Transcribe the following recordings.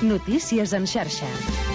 Notícies en xarxa.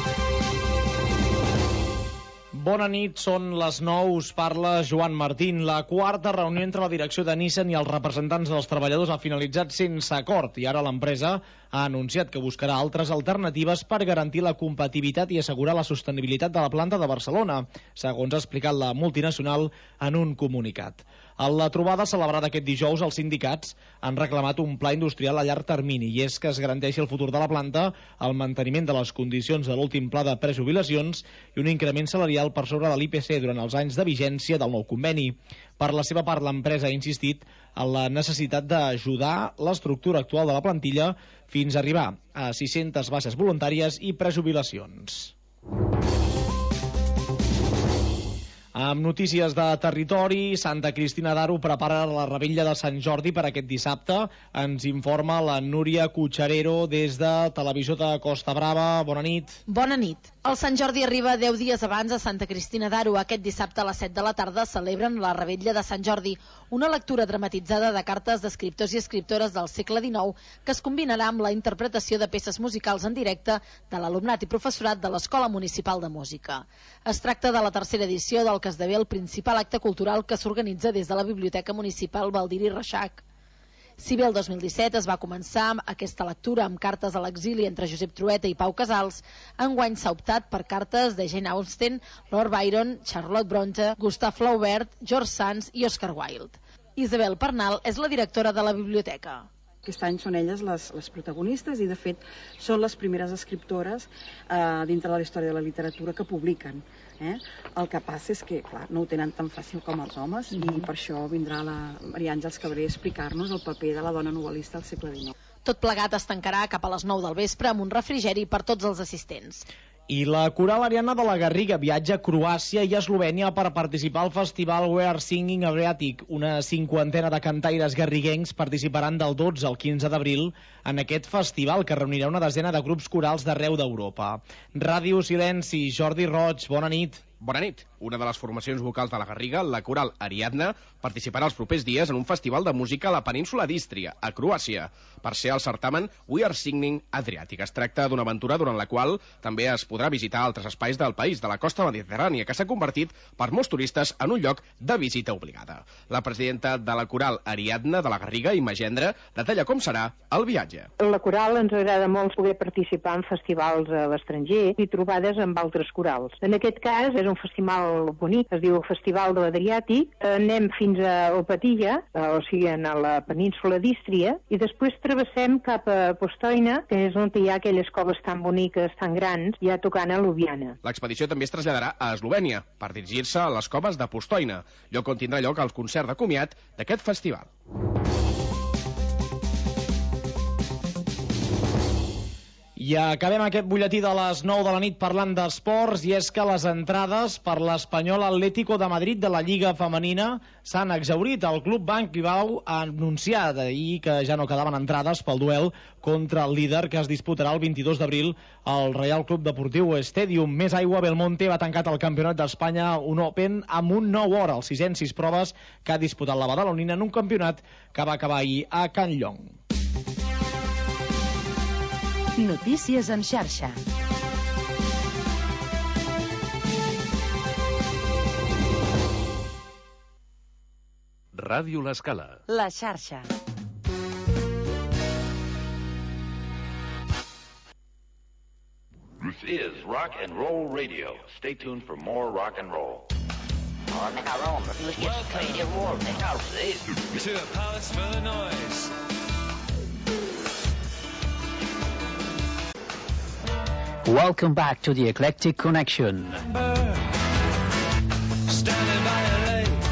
Bona nit, són les 9, us parla Joan Martín. La quarta reunió entre la direcció de Nissan i els representants dels treballadors ha finalitzat sense acord i ara l'empresa ha anunciat que buscarà altres alternatives per garantir la competitivitat i assegurar la sostenibilitat de la planta de Barcelona, segons ha explicat la multinacional en un comunicat. A la trobada celebrada aquest dijous, els sindicats han reclamat un pla industrial a llarg termini i és que es garanteixi el futur de la planta, el manteniment de les condicions de l'últim pla de prejubilacions i un increment salarial per sobre de l'IPC durant els anys de vigència del nou conveni. Per la seva part, l'empresa ha insistit en la necessitat d'ajudar l'estructura actual de la plantilla fins a arribar a 600 baixes voluntàries i prejubilacions. Amb notícies de territori, Santa Cristina d'Aro prepara la revetlla de Sant Jordi per aquest dissabte. Ens informa la Núria Cotxarero des de Televisió de Costa Brava. Bona nit. Bona nit. El Sant Jordi arriba 10 dies abans a Santa Cristina d'Aro. Aquest dissabte a les 7 de la tarda celebren la revetlla de Sant Jordi, una lectura dramatitzada de cartes d'escriptors i escriptores del segle XIX que es combinarà amb la interpretació de peces musicals en directe de l'alumnat i professorat de l'Escola Municipal de Música. Es tracta de la tercera edició del que esdevé el principal acte cultural que s'organitza des de la Biblioteca Municipal Baldiri Reixac. Si bé el 2017 es va començar amb aquesta lectura amb cartes a l'exili entre Josep Trueta i Pau Casals, enguany s'ha optat per cartes de Jane Austen, Lord Byron, Charlotte Bronte, Gustave Flaubert, George Sand i Oscar Wilde. Isabel Pernal és la directora de la biblioteca. Aquest any són elles les protagonistes i, de fet, són les primeres escriptores dintre de la història de la literatura que publiquen. El que passa és que, clar, no ho tenen tan fàcil com els homes i per això vindrà la Maria Àngels Cabré a explicar-nos el paper de la dona novel·lista al segle XIX. Tot plegat es tancarà cap a les 9 del vespre amb un refrigeri per tots els assistents. I la Coral Ariadna de la Garriga viatja a Croàcia i a Eslovènia per participar al festival We Are Singing Adriatic. Una cinquantena de cantaires garriguencs participaran del 12 al 15 d'abril en aquest festival que reunirà una desena de grups corals d'arreu d'Europa. Ràdio Silenci, Jordi Roig, bona nit. Bona nit. Una de les formacions vocals de la Garriga, la Coral Ariadna, participarà els propers dies en un festival de música a la península d'Ístria, a Croàcia, per ser el certamen We Are Singing Adriatic. Es tracta d'una aventura durant la qual també es podrà visitar altres espais del país, de la costa mediterrània, que s'ha convertit per molts turistes en un lloc de visita obligada. La presidenta de la Coral Ariadna de la Garriga, Imma Gendre, detalla com serà el viatge. A la Coral ens agrada molt poder participar en festivals a l'estranger i trobades amb altres corals. En aquest cas és un festival bonic, es diu Festival de l'Adriàtic. Anem fins a Opatilla, o sigui, a la península d'Ístria, i després travessem cap a Postojna, que és on hi ha aquelles coves tan boniques, tan grans, ja tocant a Ljubljana. L'expedició també es traslladarà a Eslovènia per dirigir-se a les coves de Postojna, lloc on tindrà lloc el concert de comiat d'aquest festival. I acabem aquest butlletí de les 9 de la nit parlant d'esports, i és que les entrades per l'Espanyol Atlético de Madrid de la Lliga Femenina s'han exhaurit. El Club Banc Bilbao ha anunciat ahir que ja no quedaven entrades pel duel contra el líder que es disputarà el 22 d'abril al Real Club Deportiu Stadium. Més aigua, Belmonte va tancat el Campionat d'Espanya, un Open, amb un 9 hora, els 6 en 6 proves que ha disputat la badalonina en un campionat que va acabar ahir a Can Llong. Notícies en xarxa. Ràdio L'Escala. La xarxa. This is Rock and Roll Radio. Stay tuned for more rock and roll. To a palace full of noise. Welcome back to the Eclectic Connection. Standing by a lake.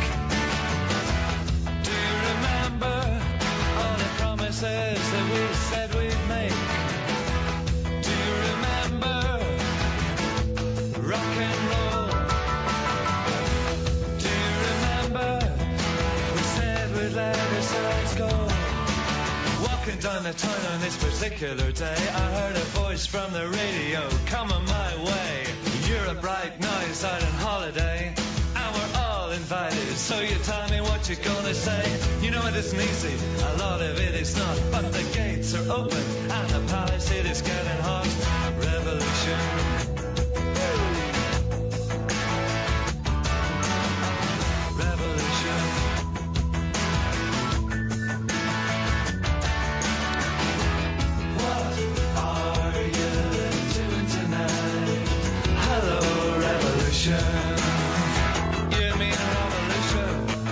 Do you remember all the promises that we said we'd make? Do you remember rock and roll? Do you remember we said we'd let ourselves go? Walking down the town on this particular day, I heard a voice from the radio coming my way. You're a bright noise out on holiday, and we're all invited, so you tell me what what you gonna say? You know it isn't easy, a lot of it is not. But the gates are open and the palace it is getting hot. Revolution. Revolution. What are you doing tonight? Hello, revolution. You mean revolution?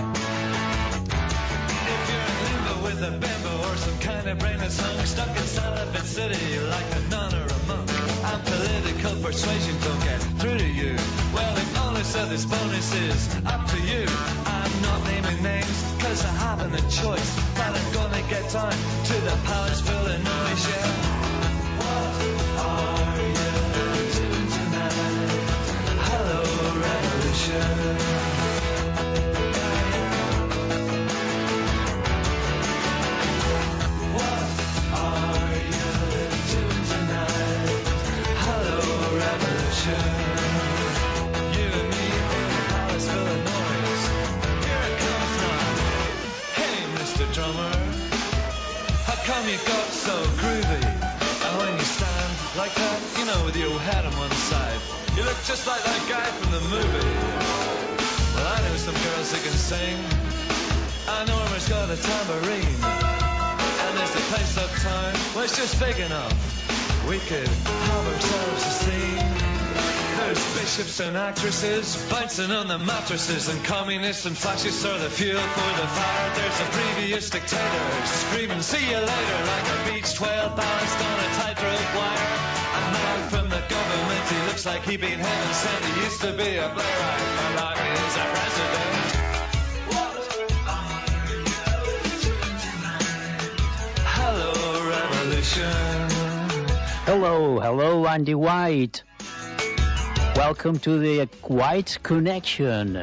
If you're in limbo with a bimbo or some kind of brainless hunk stuck inside a big city like a nun or a monk, and political persuasion don't get through to you, well, the onus of this bonus is up to you. I'm not naming names cause I haven't a choice, but I'm gonna get down to the palace full of noise, yeah. What are you doing tonight? Hello, revolution. What are you doing tonight? Hello, revolution. You and me in the palace full of noise. Here it comes now. Hey, Mr. Drummer, how come you got so groovy? And when you stand like that, you know, with your head on one side, you look just like that guy from the movie. Well, I know some girls that can sing. And Norma's got a tambourine. And there's a place uptown where it's just big enough we could have ourselves a scene. There's bishops and actresses bouncing on the mattresses, and communists and fascists are the fuel for the fire. There's a previous dictator screaming, see you later, like a beached whale balanced on a tightrope wire. A man from the government, he looks like he been heaven sent. He used to be a playwright, but now he's a president. Hello, revolution. Hello, Andy White. Welcome to the White Connection.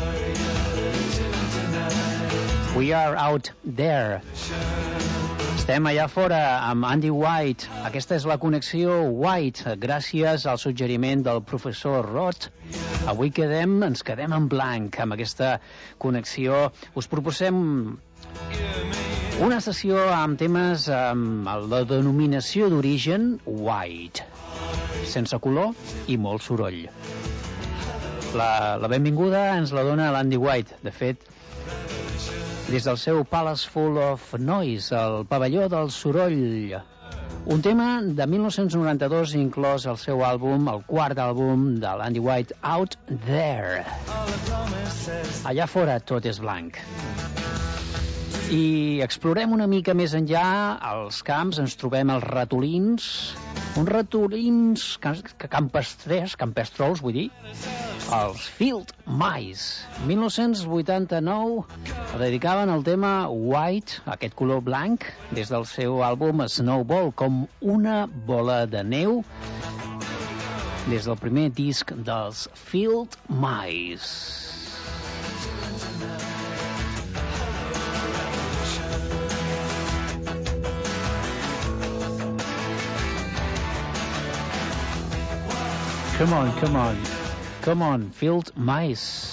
We are out there. Estem allà fora amb Andy White. Aquesta és la connexió White, gràcies al suggeriment del professor Roth. Avui ens quedem en blanc amb aquesta connexió. Us proposem una sessió amb temes amb la denominació d'origen White, sense color i molt soroll. La benvinguda ens la dona l'Andy White, de fet, des del seu Palace Full of Noise, el pavelló del soroll. Un tema de 1992 inclòs al seu àlbum, el quart àlbum de l'Andy White, Out There. Allà fora tot és blanc. I explorem una mica més enllà als camps, ens trobem els ratolins, uns ratolins campestrols, vull dir, els Field Mice. 1989 dedicaven el tema White, aquest color blanc, des del seu àlbum Snowball, com una bola de neu, des del primer disc dels Field Mice. Come on, Field Mice.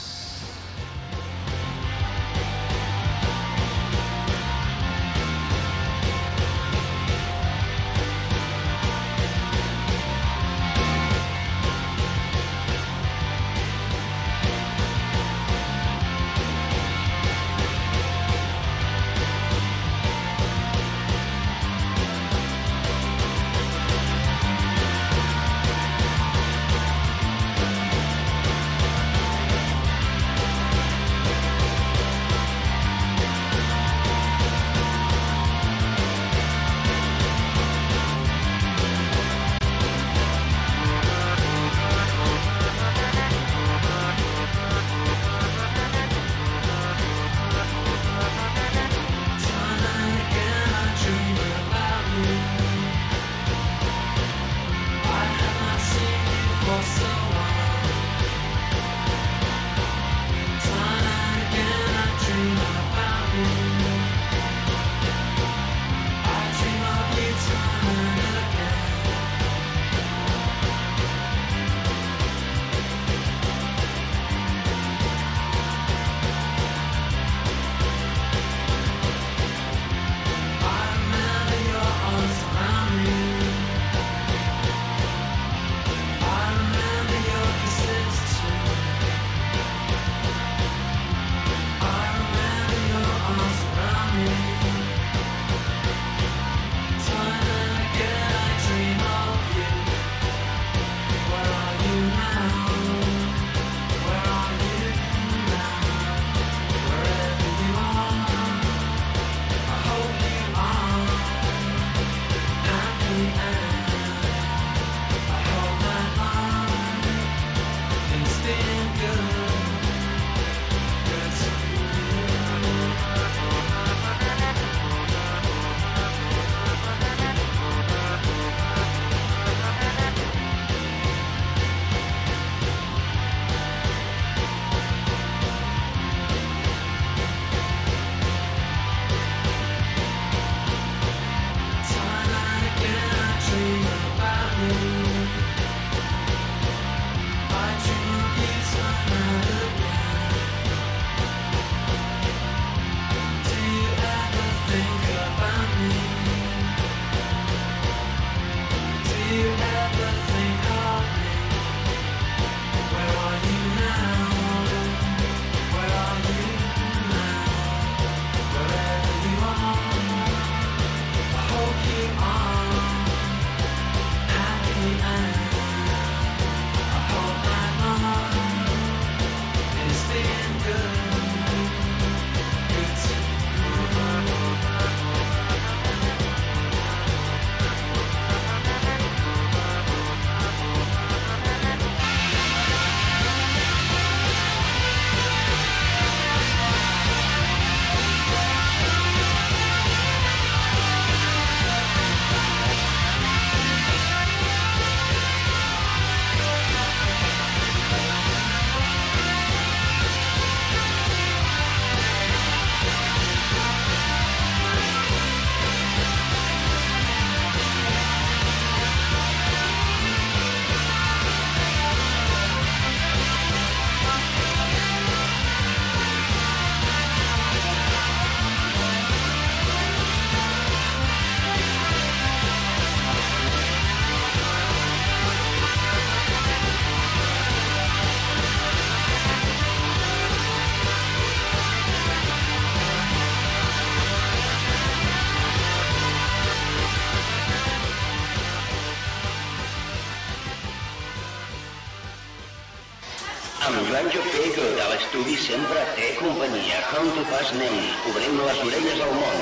Banjo Fegut a l'estudi sempre té companyia. Com tu fas, nen? Obrem les orelles al món.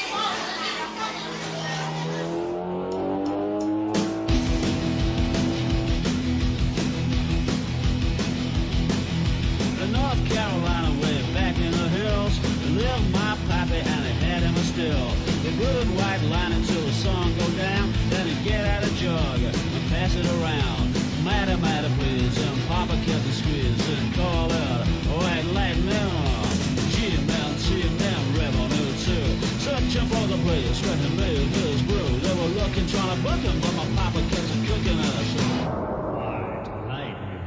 The North Carolina way back in the hills, lived my pappy and he had him a still. The good white line until the sun go down, then he'd get out a jug and pass it around. Matter, matter, please, and Papa kept the squeeze and call out, white lightning. G-Man, revenue too. Searching for the place where he made his brew. They were looking, trying to book him, but my Papa kept cooking us. White lightning.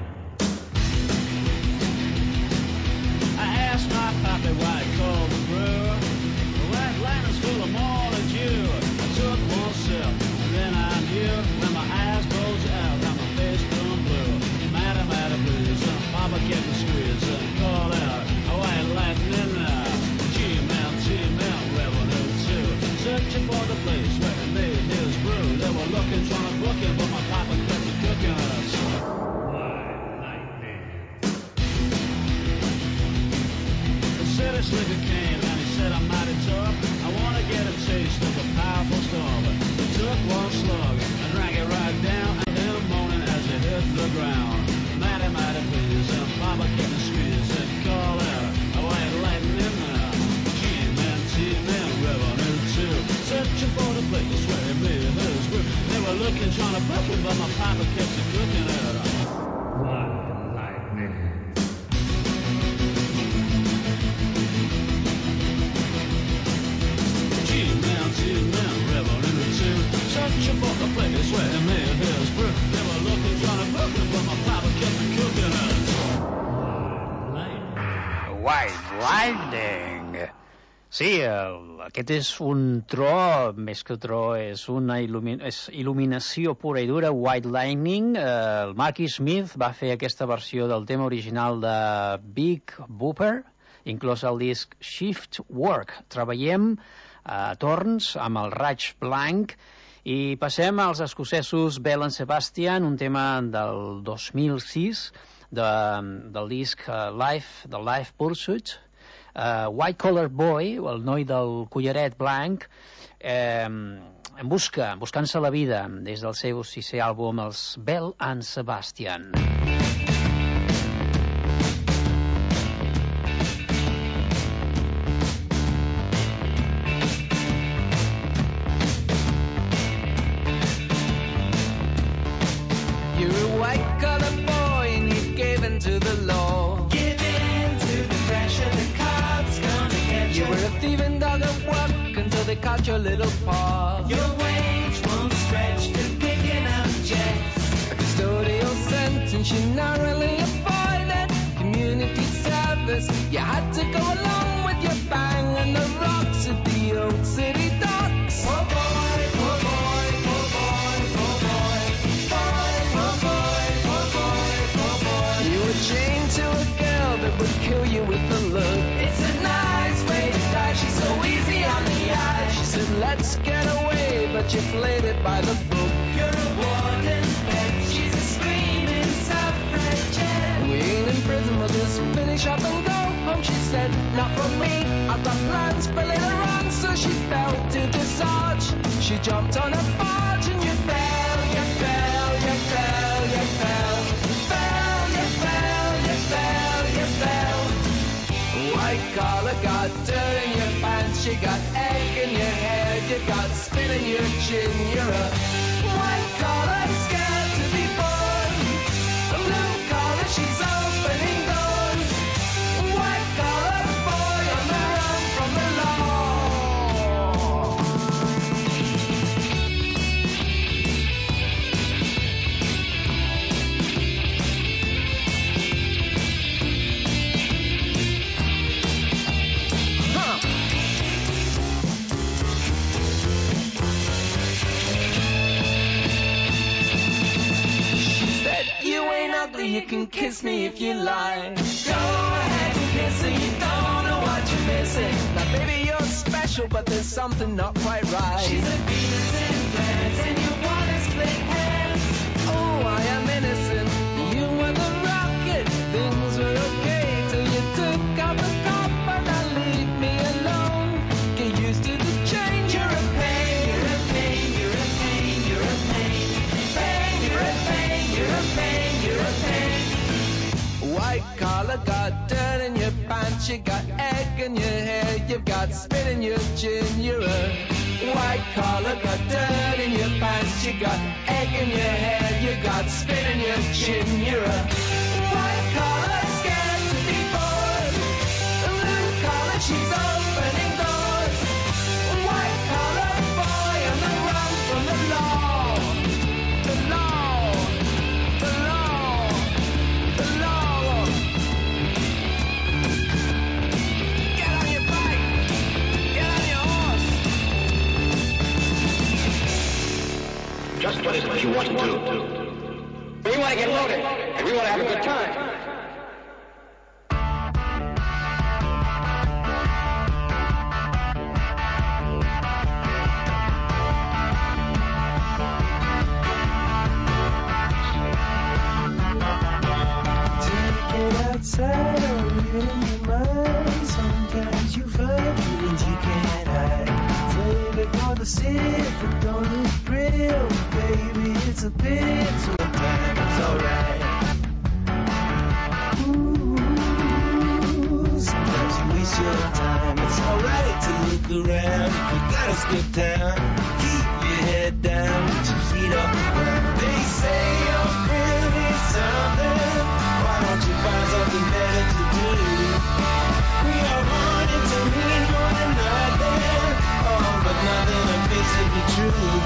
I asked my Papa why he called the brew. The white lightning's full of more than you. I took one sip, and then I knew when my eyes closed out, and my face turned blue. Matter, matter, please, and Papa kept the squeeze and called out, white lightning. G-Man, revenue too. Searching for the place where he made his brew. They were looking, trying to book him, but my Papa kept cooking us. White lightning. The city slicker came and he said, I'm mighty tough. I want to get a taste of the powerful stuff. He took one slug and drank it right down and hit him moaning as he hit the ground. Mighty, mighty please, and Papa kept the squeeze and called out, white lightning. G-Man, revenue too. Searching for the place where he made his brew. They were looking, trying to book him, but my Papa kept it cooking out. White lightning. G-Man, revenue too. Searching for the place where he made his brew. They were looking, trying to book him, but my Papa kept it cooking out. White lightning. Sí, aquest és un tro, més que tro, és una il·luminació pura i dura, White Lightning. El Marky Smith va fer aquesta versió del tema original de Big Bopper, inclòs el disc Shift Work. Treballem a torns amb el raig blanc i passem als escocesos Bell and Sebastian, un tema del 2006 del disc Life Pursuit. White Collar Boy, el noi del collaret blanc, buscant-se la vida des del seu 6è àlbum, els Bell and Sebastian. You're a white collar boy and you gave in to the law. Give in to the pressure, the cops gonna get you. You were a thieving dog at work until they caught your little paw. Your wage won't stretch to picking up checks. A custodial sentence you narrowly avoided. Community service, you had to go along with your bang and the rocks at the old city docks. Oh boy, oh boy, oh boy, oh boy. You were chained to a girl that would kill you with a look. It's a nice way to die, she's so easy on the eye. She said, let's get away, but you played it by the book. You're a warden's pet, she's a screaming suffragette. We ain't in prison, we'll just finish up and go home, she said. Not for me, I've got plans for later on. So she fell to discharge. She jumped on a barge and you fell, you fell, you fell, you fell. White collar got dirt in your pants, you got egg in your hair, you got spit in your chin. You're a white collar scared to be born. A blue collar, she's opening doors. White collar boy on the run from the law. You can kiss me if you like. Go ahead and kiss her, you don't know what you're missing. Now baby, you're special, but there's something not quite right. She's a Venus in France, and you want to split hands. Oh, I am innocent, you were the rocket, things were okay. collar, got dirt in your pants, you got egg in your hair, you've got spit in your chin, you're a white collar, got dirt in your pants, you got egg in your hair, you got spit in your chin, you're a white collar, scared to be born, a blue collar, she's opening doors, a white collar boy on the run from the law, the law, the law, the law. Get on your bike, get on your horse. Just what is it you want to do? We want to get loaded, and we want to have a good time. Outside or in your mind, sometimes you find feelings you can't hide. Save it for the sip, but don't look pretty, oh baby, it's a pity, sometimes it's alright. Ooh, sometimes you waste your time, it's alright to look around, if you gotta skip town, keep your head down, put your feet off the ground. They say you're pretty something, why don't you find something better to do? We are wanting to mean more than nothing, oh, but nothing appears to be true.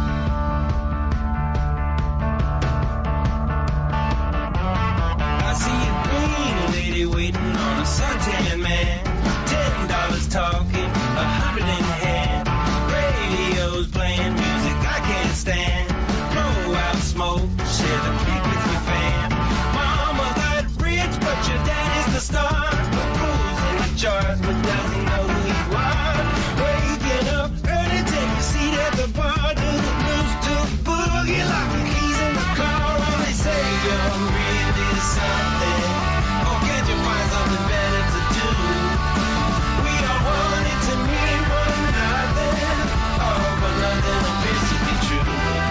I see a green lady waiting on a suntan man, $10 talking, 100 in hand. Radio's playing music I can't stand. Blow out smoke, share the creek with your fam. Mama got rich, but your daddy's the star. Rules in the charts, but doesn't know who you are. Waking up early, take your seat at the bar. Do the blues to the boogie, lock the keys in the car. When they say you're really something, oh, can't you find something better to do? We all want it to mean more than nothing, oh, but nothing appears to be true.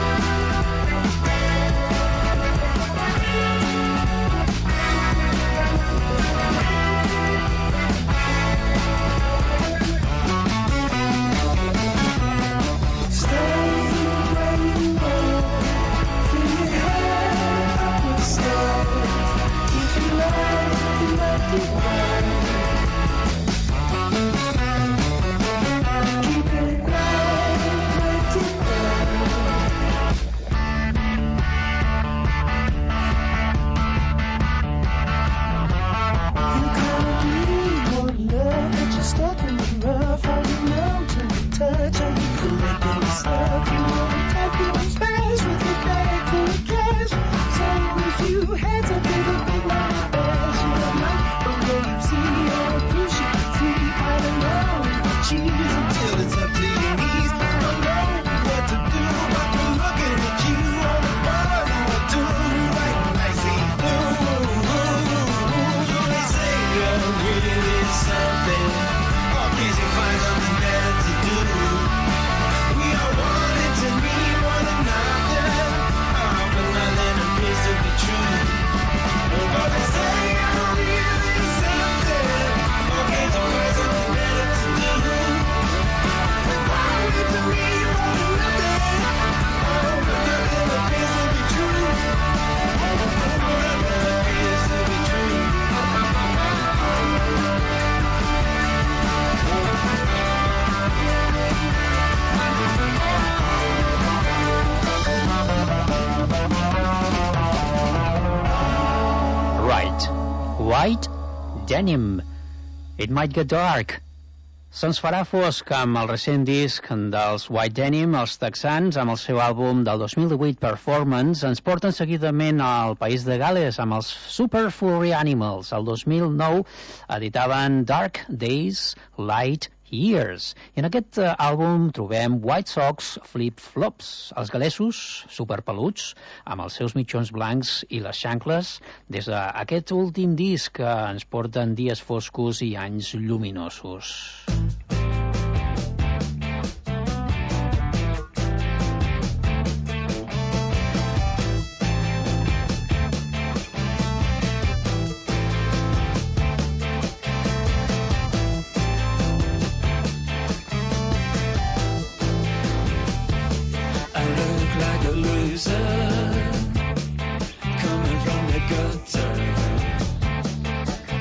White Denim, It Might Get Dark. Se'ns farà fosc amb el recent disc dels White Denim, els texans, amb el seu àlbum del 2018 Performance, ens porten seguidament al país de Gales amb els Super Furry Animals. El 2009 editaven Dark Days, Light Years. I en aquest àlbum trobem White Sox Flip Flops, els galesos superpeluts, amb els seus mitjons blancs i les xancles, des d'aquest últim disc que ens porten dies foscos i anys lluminosos.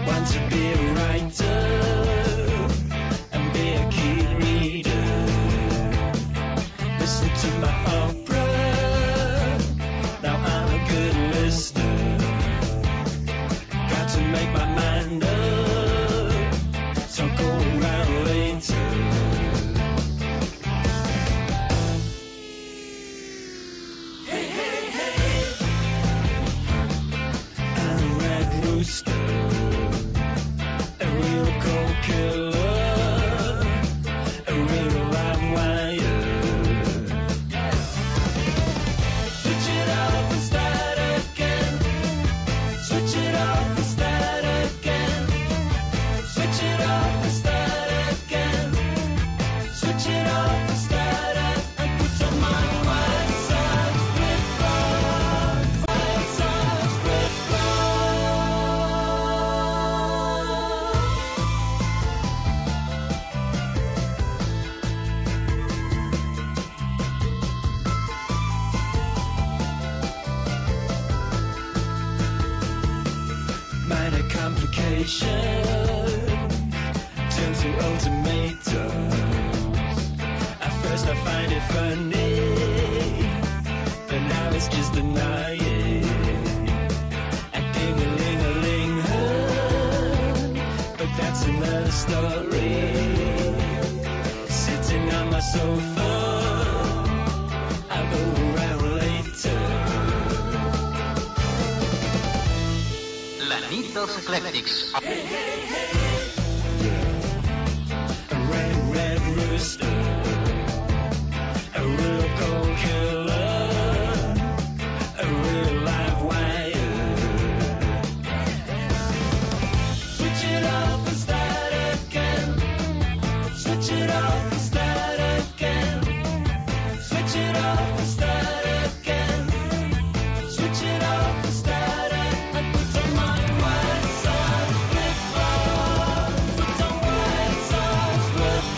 Want to be a writer and be a keen reader. Listen to my opera. Now I'm a good listener. Got to make my mind up. So go around later. Hey, hey, hey. I'm a red rooster. A real cold killer. A real live wire. Switch it off and start again. Switch it off and start again. Switch it off and start again. Switch it off and start again. And put some on white socks with love. White socks with love. Minor complication turns to ultimatums. At first I find it funny, but now it's just denying. A ding-a-ling-a-ling, but that's another story. Sitting on my sofa, I'll go around later. La nit dels eclèctics. A red rooster, a real cold killer, a real live wire. Switch it off and start again. Switch it off and start again. Switch it off and start again. Switch it off and start again. Put some on white socks with love. Put some white socks with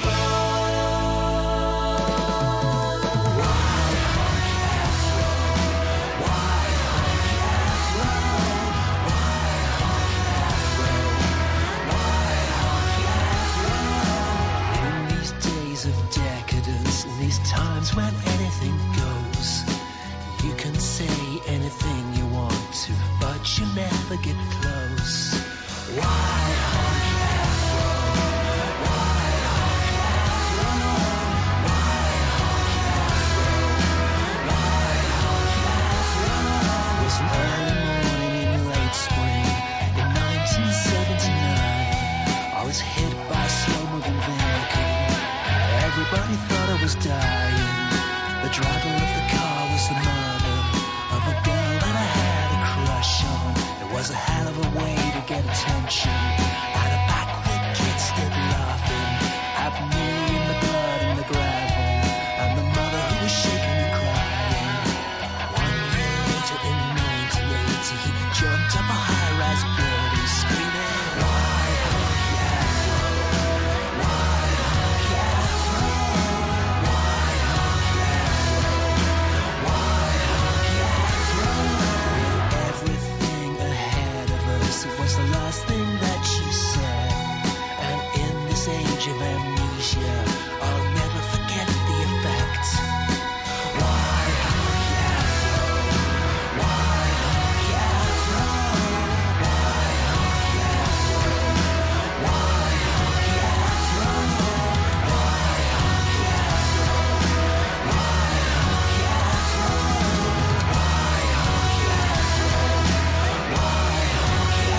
In these days of decadence, in these times when anything goes, you can say anything you want to, but you never get close. Why honky afro? Why honky afro? Why honky afro? Why honky afro? Was an early morning in late spring in 1979. I was hit by a slow-moving vehicle. Everybody thought I was dying. The driver of the car was the mother of a girl that I had a crush on. It was a hell of a way to get attention. At a back with kids stood laughing at me in the blood and the gravel, and the mother who was shaking and crying. 1 year later in 1980, he jumped up a high-rise building screaming, "Why honky afro? Why honky afro? Why honky afro? Why honky afro?" With everything ahead of us, it was the last thing that she said. And in this age of amnesia, I'll never forget the effect. Why honky afro? Why honky afro? Why honky afro? Why honky afro? Why honky afro? Why honky afro? Why honky afro? Why honky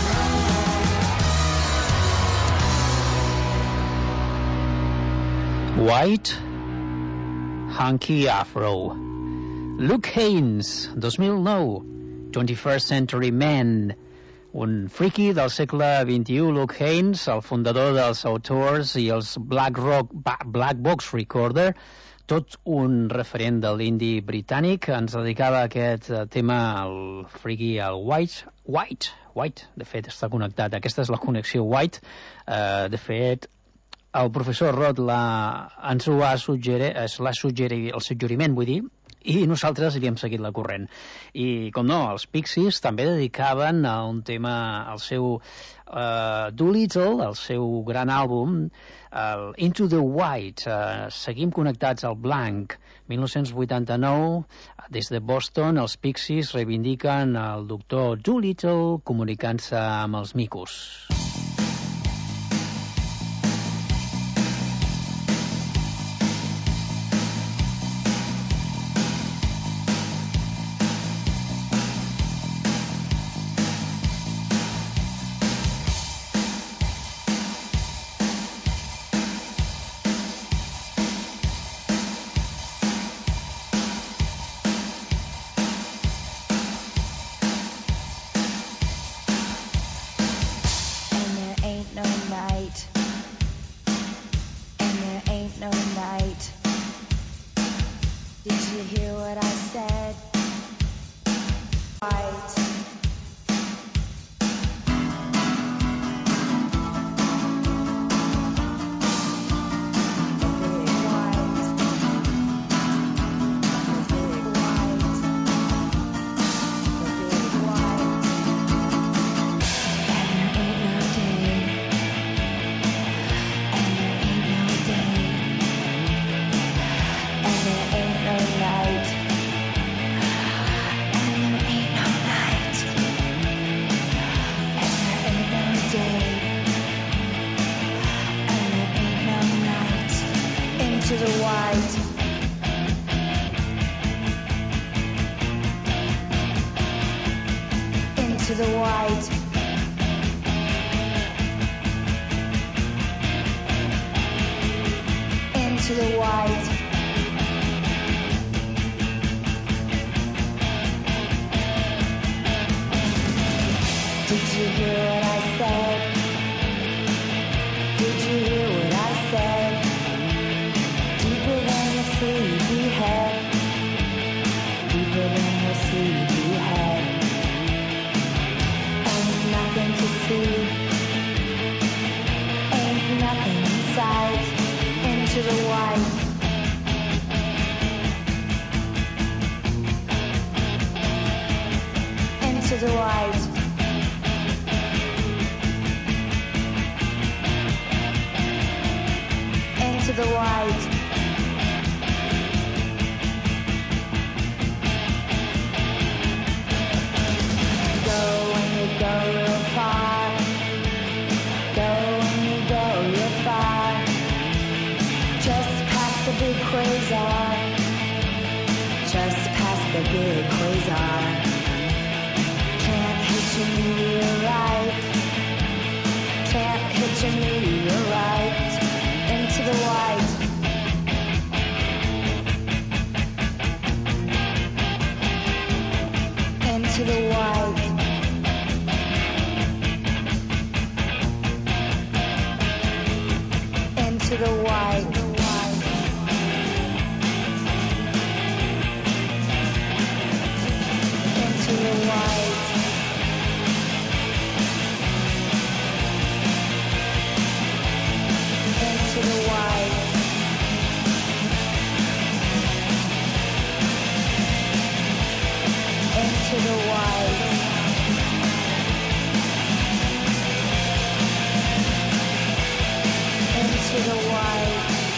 afro? White Hunky Afro. Luke Haynes, 2009, 21st Century Man. Un friki del segle XXI, Luke Haynes, el fundador dels Autors i els Black Box Recorder, tot un referent de l'indie britànic. Ens dedicava aquest tema al friki, al White. De fet, està connectat. Aquesta és la connexió White. De fet, el professor Roth ens ho ha suggerit, el suggeriment, vull dir, i nosaltres havíem seguit la corrent. I, com no, els Pixies també dedicaven a un tema al seu Doolittle, el seu gran àlbum, Into the White. Seguim connectats al blanc. 1989, des de Boston, els Pixies reivindiquen el doctor Doolittle comunicant-se amb els micos. Into the white.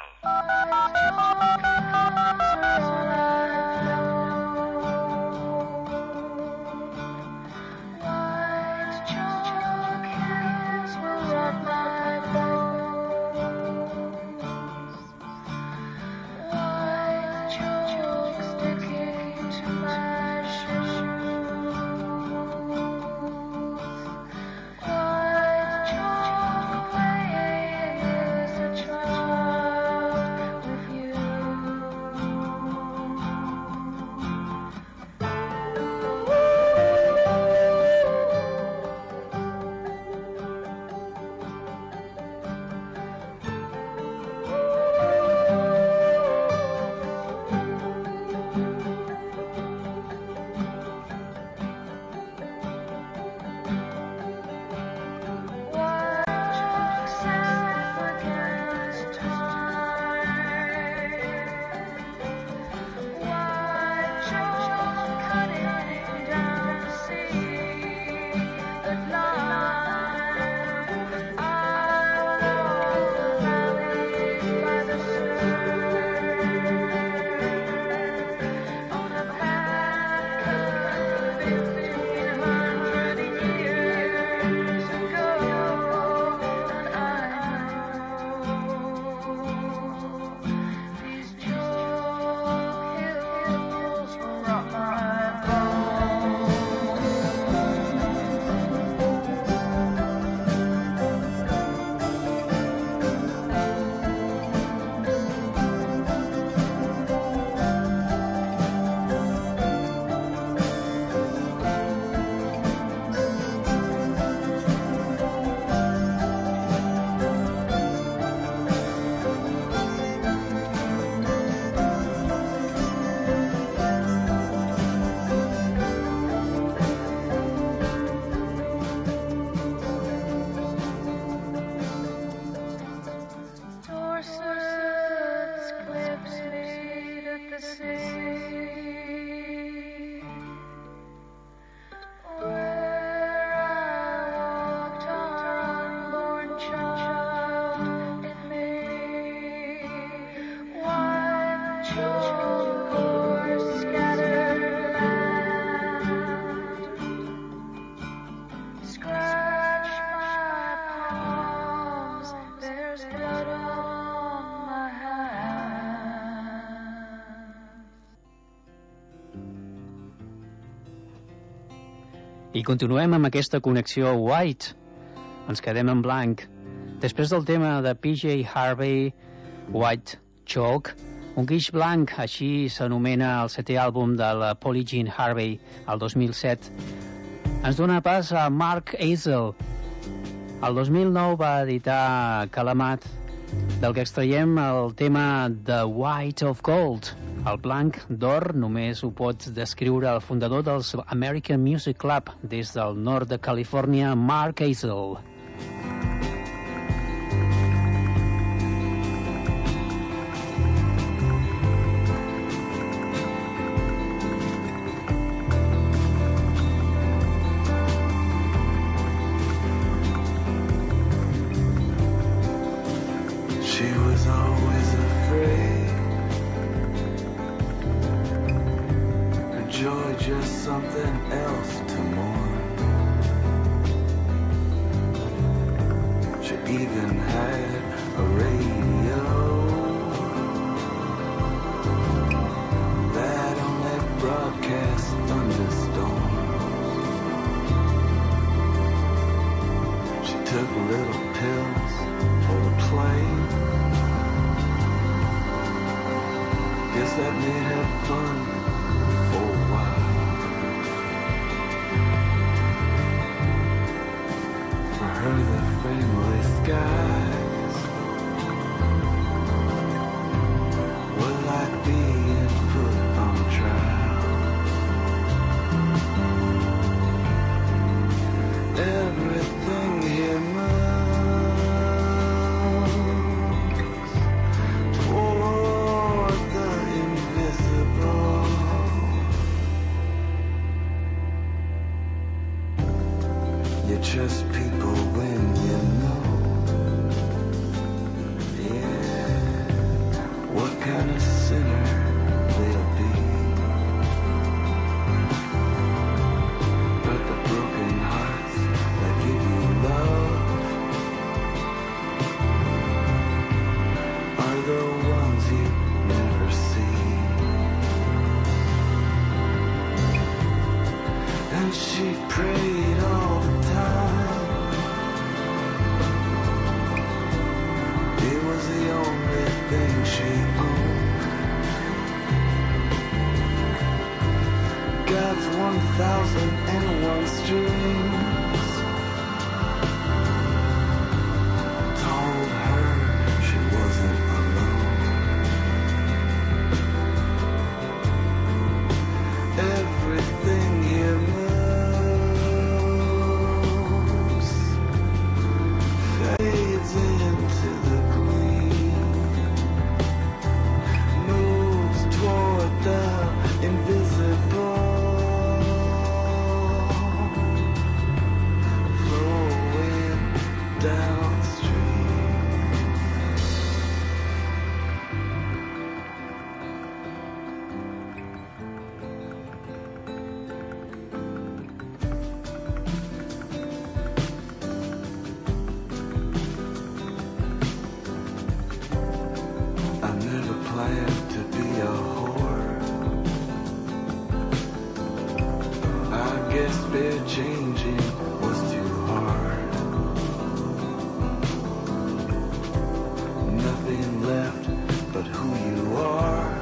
I continuem amb aquesta connexió White. Ens quedem en blanc. Després del tema de PJ Harvey, White Chalk, un guix blanc, així s'anomena el setè àlbum de la Polly Jean Harvey, el 2007, ens dona pas a Mark Hazel. El 2009 va editar Calamat, del que extraiem el tema The White of Gold. El blanc d'or només ho pot descriure el fundador dels American Music Club des del nord de Califòrnia, Mark Hazel. kind of sinner they'll be. But the broken hearts that give you love are the ones you never see. And she prayed all the time. It was the only thing she owned. God's 1,001 strings told her she wasn't alone. Everything here moves, fades into the gleam, moves toward the invisible, flowing downstream. I never planned to be a whore. I guess fair changing was too hard. Nothing left but who you are,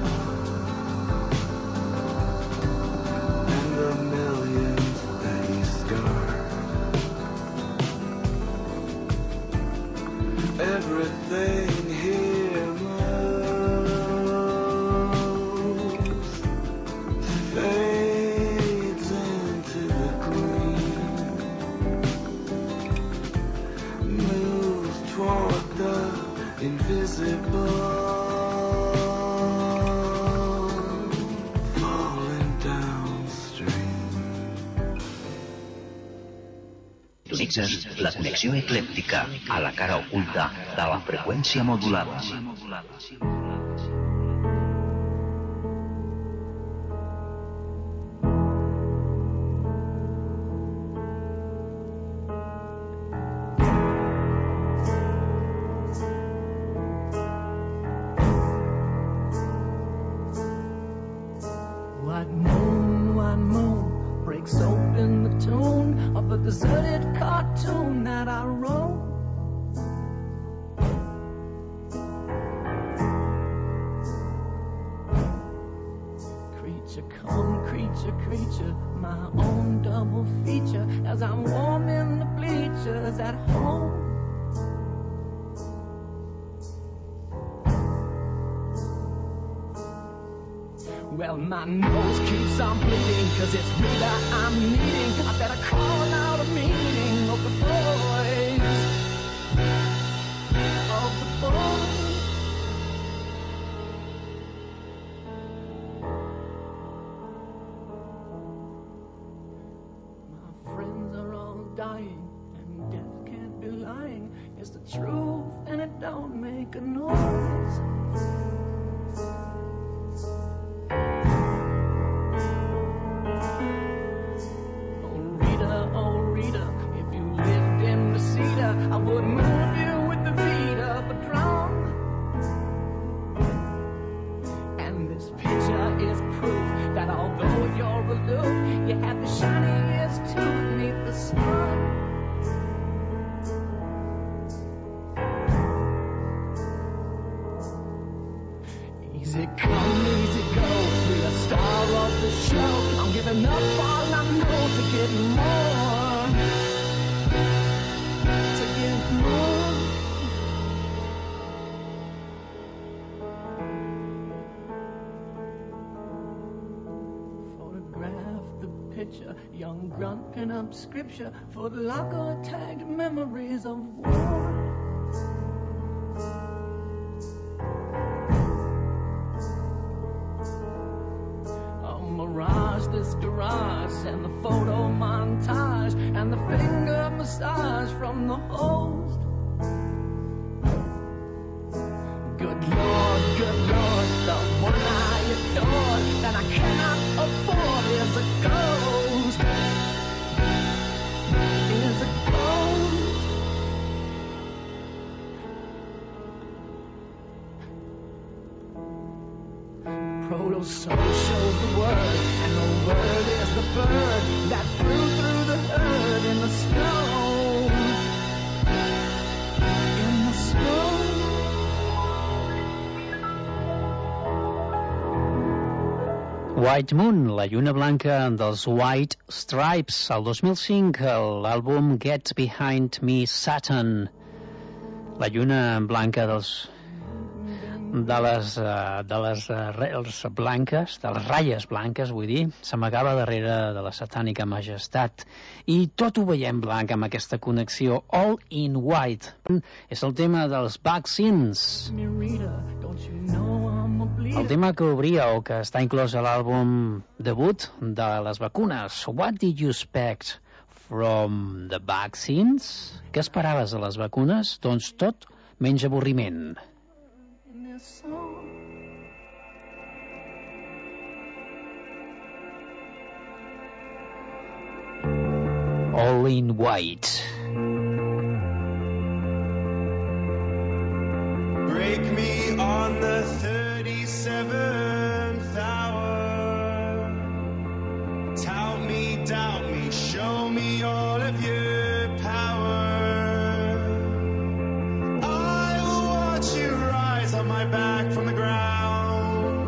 and the millions that you scarred. Everything here moves, fades into the green, moves toward the invisible, falling downstream. Sintonitzes la connexió eclèptica a la cara oculta de la freqüència modulada. White moon breaks open the tune of a deserted cartoon that I wrote. Creature come, creature, my own double feature as I'm warm in the bleachers at home. Well, my nose keeps on bleeding, 'cause it's me that I'm needing. I better call out a meeting of the boys. Of the boys. My friends are all dying, and death can't be lying. It's the truth, and it don't make a noise. I would move you with the beat of a drum. And this picture is proof that although you're aloof, you have the shiniest tooth beneath the sun. Easy come, easy go, be a star of the show. I'm giving up all I know to get more. Photograph the picture, young grunt pin up scripture for the locker tagged memories of war. A mirage, this garage, and the photo montage, and the finger massage from the host. Good Lord, Pro-social the word, and the word is the bird that flew through the herd in the snow. In the snow. White Moon, la lluna blanca dels White Stripes. El 2005, l'àlbum Get Behind Me Satan. La lluna blanca de les blanques, de les ratlles blanques, vull dir, s'amagava darrere de la satànica majestat. I tot ho veiem blanc amb aquesta connexió. All in White. És el tema dels Vaccines. El tema que obria o que està inclòs a l'àlbum debut de les vacunes. What did you expect from the vaccines? Què esperaves de les vacunes? Doncs tot menys avorriment. All in White. Break me on the 37th hour. Tout me, doubt me, show me all of your power. I will watch you rise on my back from the ground.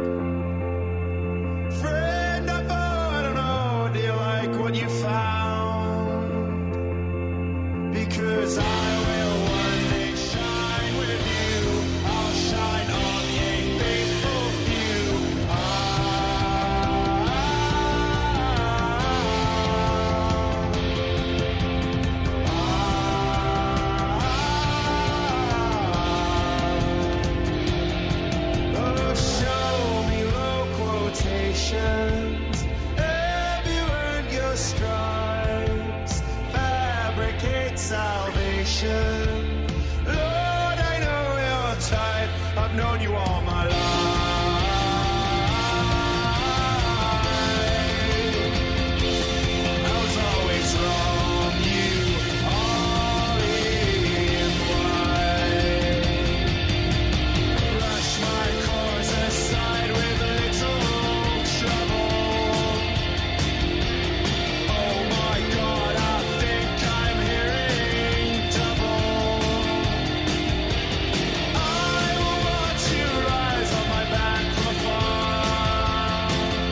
Friend, I don't know, do you like what you found? Because I will one day shine with you. I'll shine on the faithful few. Oh, show me low quotations. Have you earned your stripes? Fabricate salvation. Lord, I know your type. I've known you all my life. I was always wrong, you all in white. Brush my course aside with little trouble. Oh my God, I think I'm hearing double. I will watch you rise on my back from afar.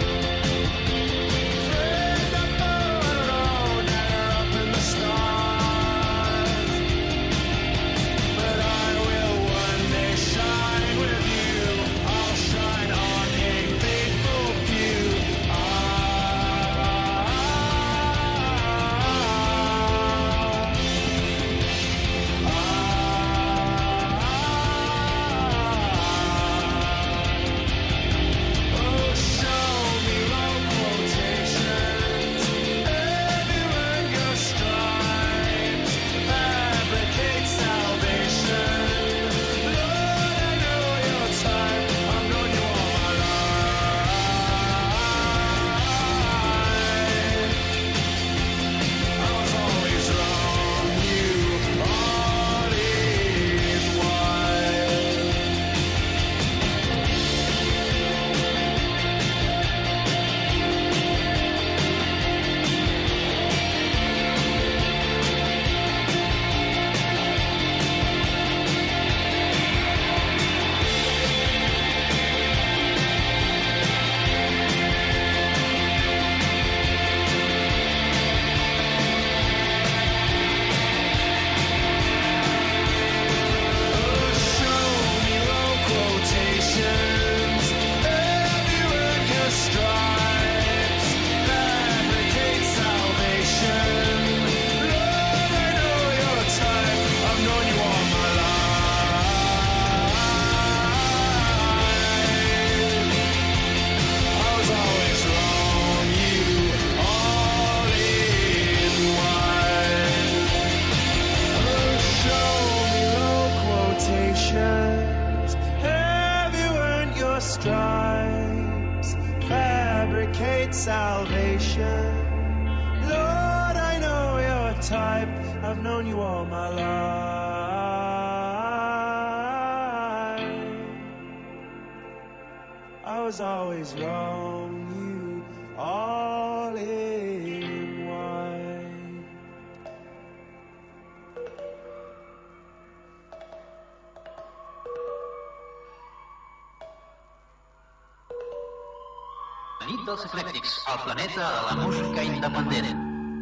Friend, I'm on a road, now you're up in the stars. But I will one day shine with you. I'll shine on a faithful few. Oh, show me low quotations. Have you earned your stripes? Fabricate salvation. Lord, I know your type. I've known you all my life. I was always wrong, you all in white. Show me low quotations. Have you earned your stripes? Fabricate salvation. Lord, I know your type. I've known you all my life. I was always wrong, you all in white. Oh, show me low quotations. Have you earned your stripes? Fabricate salvation. Lord, I know your type. I've known you all my life. I was always wrong, you all in one. La nit dels eclèctics, el planeta de la música independent.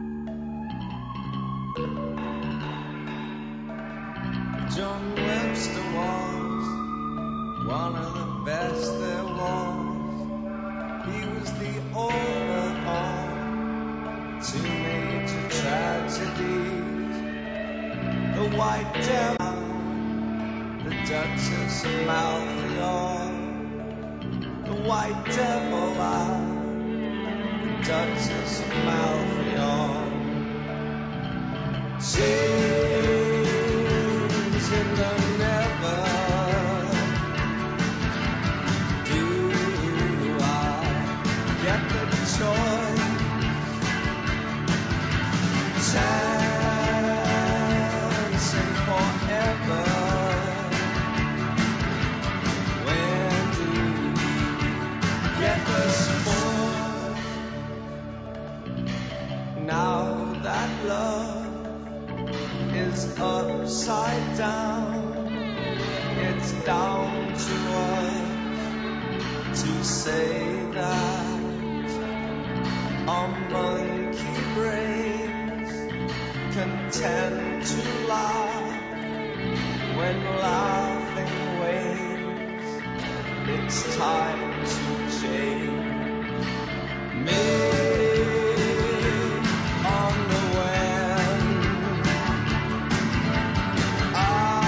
John Webster was one of the best there was. He was the overhaul to major tragedies. The White Devil, the Duchess of Malfoy. The White Devil, the Duchess of Malfoy. She's in the never. Do I get the choice? Chancing forever. When do we get the sport? Now that love is upside down, it's down to us to say that our monkey brains can tend to laugh when laughing wanes. It's time to change. Me on the web, I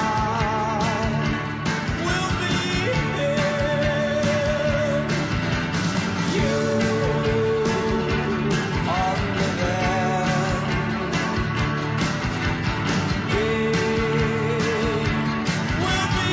will be here. You on the web, we will be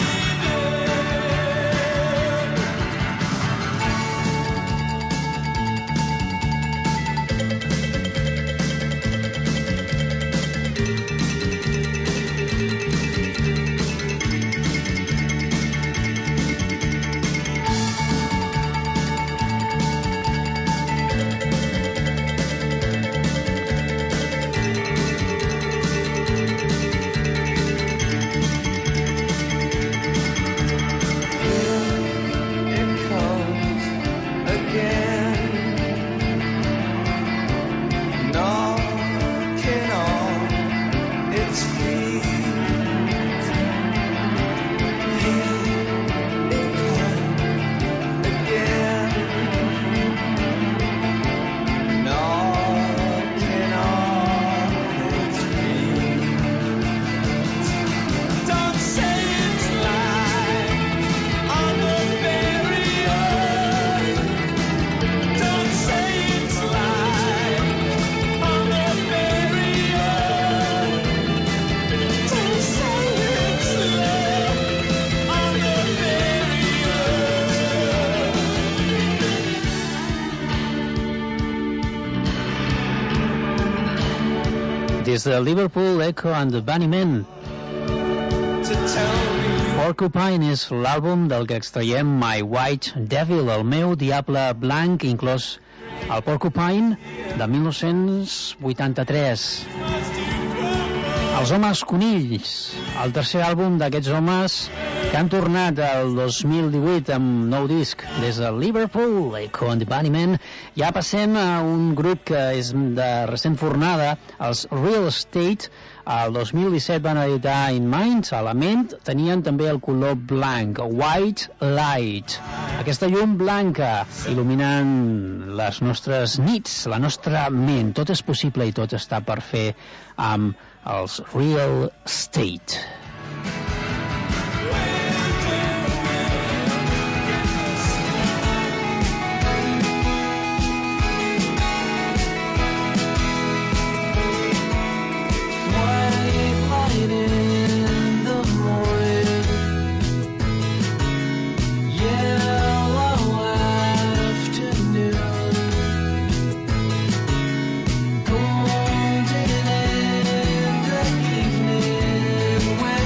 Des de Liverpool, Echo and the Bunnymen. Porcupine és l'àlbum del que extraiem My White Devil, el meu diable blanc, inclòs el Porcupine de 1983. Els Homes Conills, el tercer àlbum d'aquests homes que han tornat el 2018 amb nou disc des de Liverpool, Echo and the Bunnymen. Ja passem a un grup que és de recent fornada, els Real Estate. El 2017 van editar In Mind, a la ment tenien també el color blanc, White Light. Aquesta llum blanca il·luminant les nostres nits, la nostra ment. Tot és possible i tot està per fer amb els Real Estate. When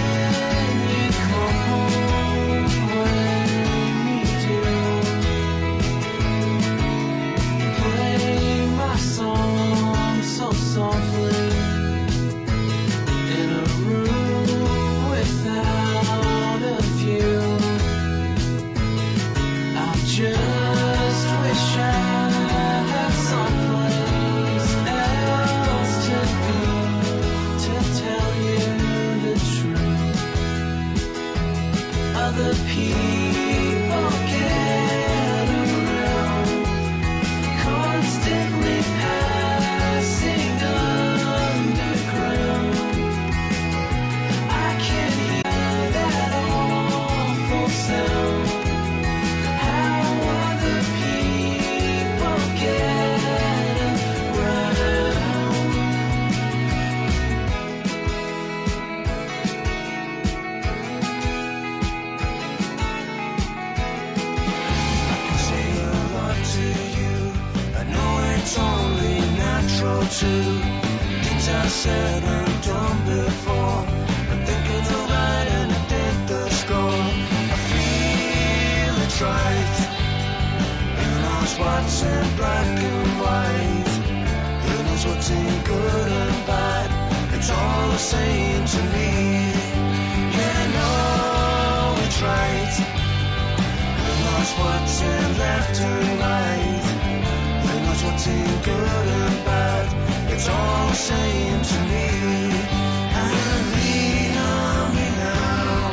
to things I said and done before. I'm thinking of writing a did the score. I feel it's right. Who knows what's in black and white? Who knows what's in good and bad? It's all the same to me. Yeah, I know it's right. Who knows what's in left and right? Who knows what's in good and bad? It's all the same to me. And lean on me now.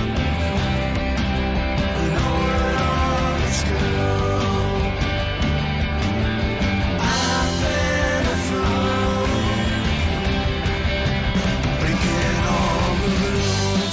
We know where it all is good. I've been a fool, breaking all the rules.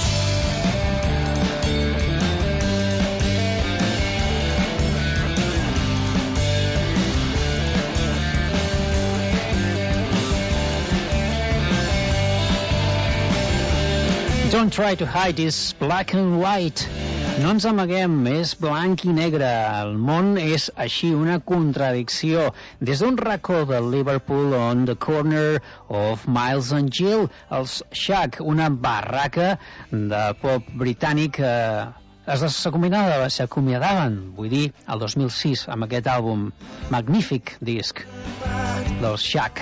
Don't try to hide this black and white. No ens amaguem, és blanc i negre. El món és així, una contradicció. Des d'un racó de Liverpool on the corner of Miles and Gill, els Shack, una barraca de pop britànic, s'acomiadaven, vull dir, el 2006, amb aquest àlbum, magnífic disc dels Shack.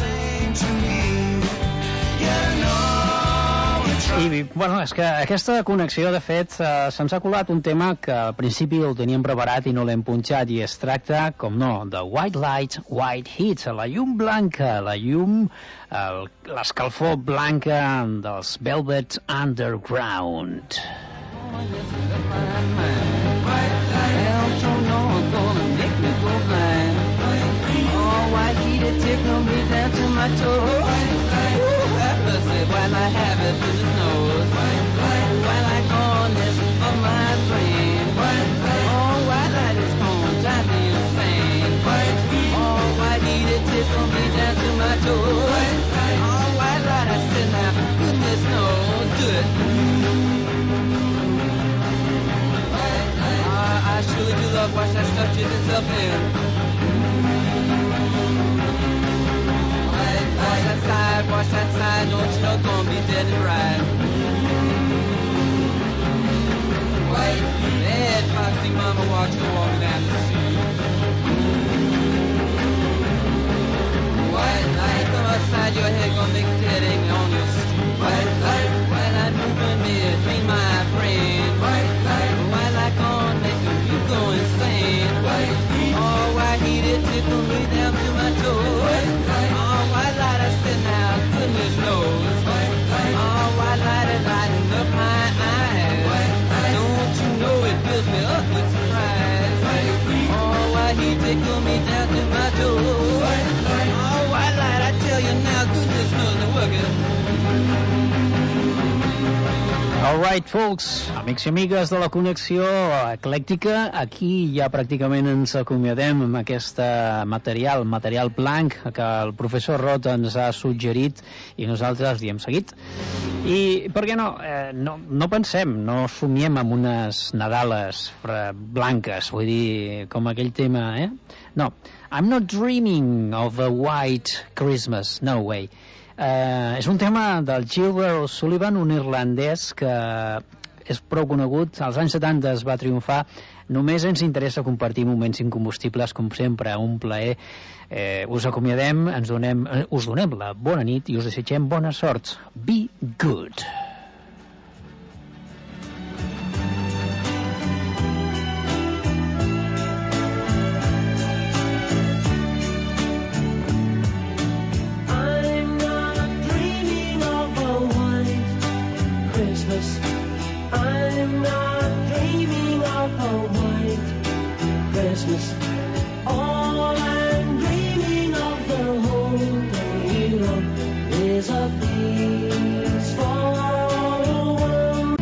I, bueno, és que aquesta connexió, de fet, se'ns ha colat un tema que al principi el teníem preparat i no l'hem punxat, i es tracta, com no, de White Light, White Heat, la llum blanca, la llum, l'escalfor blanca dels Velvet Underground. White heat, it tickled me down to my toes. While I have it through the nose, while I corners of my brain, oh, white light is gonna drive me insane. Oh, white heat, it tickled me down to my toes. Oh, white light, I said now, goodness knows, good. I surely do love watch that stuff jizz itself in. Wash that side, don't you know, gonna be dead and right. White, bad foxy mama watch her walking down the street. White light, come outside your head, gonna make a headache on your street. White light moving between my brain. White light gonna make you go insane. Oh, white heat, it tickled me down to my toes. Oh, white light, I said now, goodness knows. Oh, white light is lighting up my eyes. Don't you know it fills me up with surprise. Oh, white heat tickled me down to my toes. Oh, white light, I tell you now, goodness knows they're working. All right, folks, amics i amigues de la connexió eclèctica, aquí ja pràcticament ens acomiadem amb aquest material blanc que el professor Roth ens ha suggerit i nosaltres hi hem seguit. I per què no? No pensem, no somiem amb unes Nadales blanques, vull dir, com aquell tema, No, I'm not dreaming of a white Christmas, no way. És un tema del Gilbert O'Sullivan, un irlandès que és prou conegut. Als anys 70 es va triomfar. Només ens interessa compartir moments incombustibles, com sempre, un plaer. Us acomiadem, us donem la bona nit i us desitgem bona sort. Be good. I'm not dreaming of a white Christmas. All I'm dreaming of the whole day long is a peaceful world.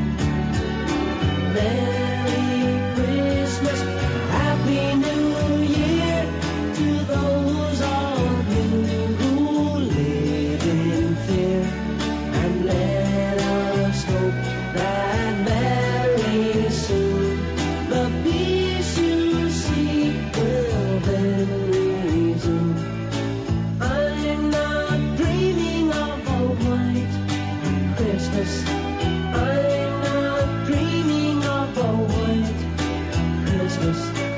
Merry Christmas, Happy New Year to those of you who live in fear, and let us hope that very soon the peace you seek will Christmas.